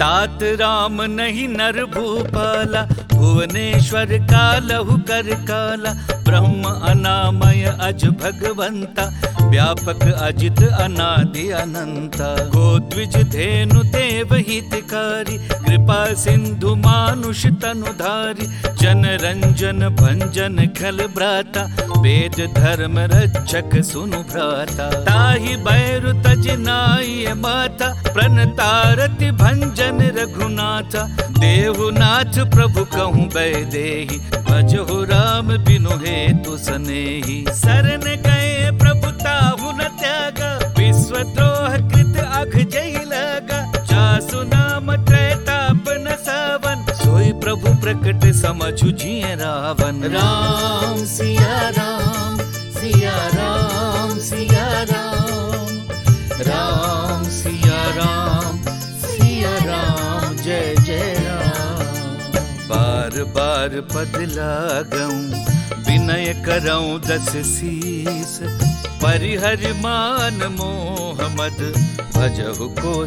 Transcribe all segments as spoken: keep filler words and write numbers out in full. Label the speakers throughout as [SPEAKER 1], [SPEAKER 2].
[SPEAKER 1] तात राम नहीं नर भूपाला, भुवनेश्वर कालहु कर काला। ब्रह्म अनामय अज भगवंता, व्यापक अजित अनादि अनंता। गोद्विज धेनु देव हितकारी, कृपा सिंधु मानुष तनुधारी। जन रंजन भंजन खल भ्राता, वेद धर्म रक्षक सुनु भ्राता। ताहि बैरु तज नाई माता, प्रणतारति भंजन रघुनाथा। देहुनाथ प्रभु कहूँ बैदेही, भजहु राम बिनु हेतु सनेही। शरण गए प्रभु ताहु न त्यागा, विश्वद्रोह कृत अघ जहि लगा। जासु नाम त्रैताप न सावन, सोई प्रभु प्रकट समझु जिय रावण।
[SPEAKER 2] राम सिया राम सिया राम सिया राम, राम सिया राम सिया राम जय जय राम।
[SPEAKER 1] बार बार पद लागऊं, विनय करऊं दस शीस। परिहरि मान मोह मद, भजहु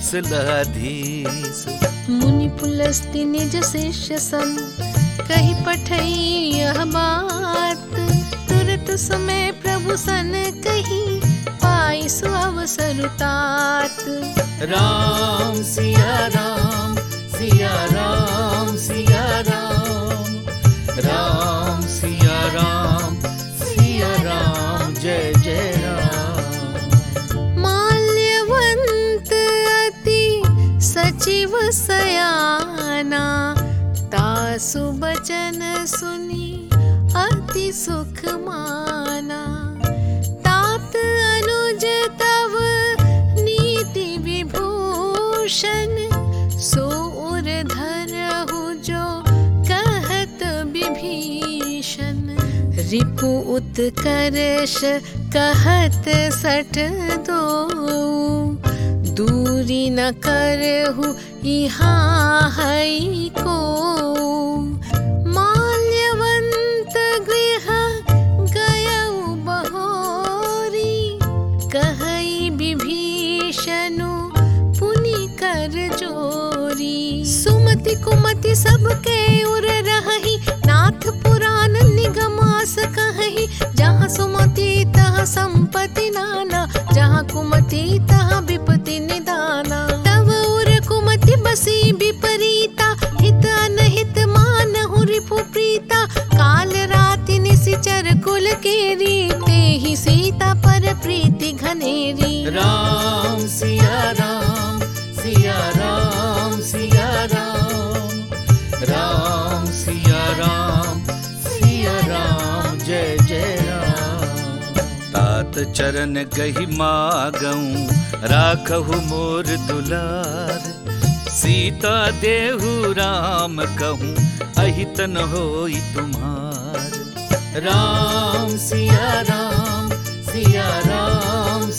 [SPEAKER 1] कौशलाधीश।
[SPEAKER 3] मुनि पुलस्त्य निज शिष्य सन, कहि पठई यह बात। तुरत समय प्रभु सन कही, पाई सु अवसर तात।
[SPEAKER 2] राम सिया राम सिया राम सिया राम, राम सिया राम सिया राम जय जय राम।
[SPEAKER 3] माल्यवंत अति सचिव सयाना, तासु बचन सुनी अति सुख माना। तात अनुज तव नीति विभूषण, सो उर धरहु जो कहत विभीषण। रिपु उत्कर्ष कहत सठ दो, दूरी न करहु यहाँ हई को। माल्यवंत गृह गयउ बहोरी, कहई विभीषणु पुनि कर जोरी। सुमति कुमति सबके उर रहहि, नाथ पुराण निगमास कहहि। जहाँ सुमति तहाँ संपत्ति नाना, जहाँ कुमति तहाँ विपत्ति निदाना। तव उर कुमति बसी विपरीता, हित अनहित मानहु रिपु प्रीता। काल राति निशिचर कुल केरी, तेहि सीता पर प्रीति घनेरी।
[SPEAKER 2] राम सिया राम सिया राम सिया राम, राम सिया राम सिया राम जय जय राम।
[SPEAKER 1] तात चरण गहि मागऊं, राखहु मोर दुलार। सीता देहु राम कहूँ, अहित न होई तुम्हार।
[SPEAKER 2] राम सिया राम सिया राम